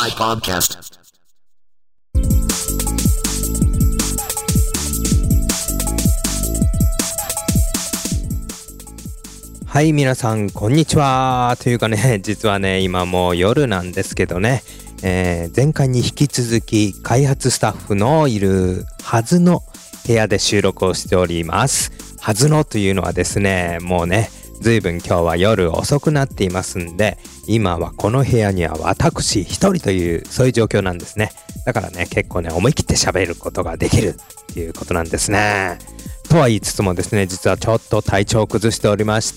SI Podcast。 はい、皆さんこんにちは。というかね、実はね今もう夜なんですけどね、前回に引き続き開発スタッフのいるはずの部屋で収録をしております。はずのというのはですね、もうねずいぶん今日は夜遅くなっていますんで、今はこの部屋には私一人というそういう状況なんですね。だからね結構ね思い切って喋ることができるっていうことなんですね。とは言いつつもですね、実はちょっと体調を崩しておりまして、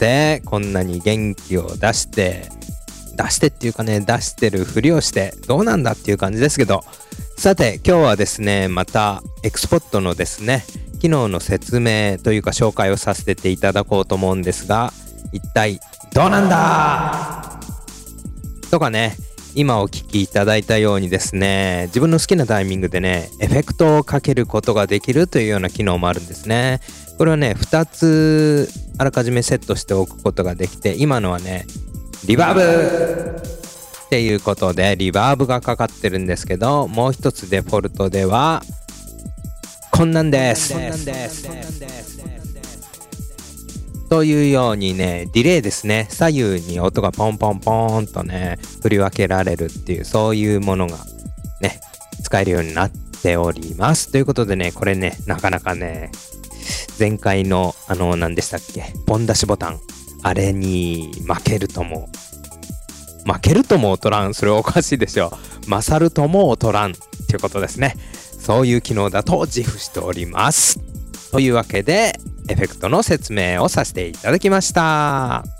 こんなに元気を出してっていうかね、出してるふりをしてどうなんだっていう感じですけど、さて今日はですねまたエクスポットのですね機能の説明というか紹介をさせていただこうと思うんですが、一体どうなんだとかね、今お聞きいただいたようにですね、自分の好きなタイミングでねエフェクトをかけることができるというような機能もあるんですね。これはね2つあらかじめセットしておくことができて、今のはねリバーブっていうことでリバーブがかかってるんですけど、もう一つデフォルトではこんなんですというようにね、ディレイですね、左右に音がポンポンポンとね振り分けられるっていう、そういうものがね使えるようになっております。ということでね、これねなかなかね前回の何でしたっけ、ポン出しボタン、あれに負けるとも劣らん、それおかしいでしょ、勝るとも劣らんっていうことですね。そういう機能だと自負しております。というわけでエフェクトの説明をさせていただきました。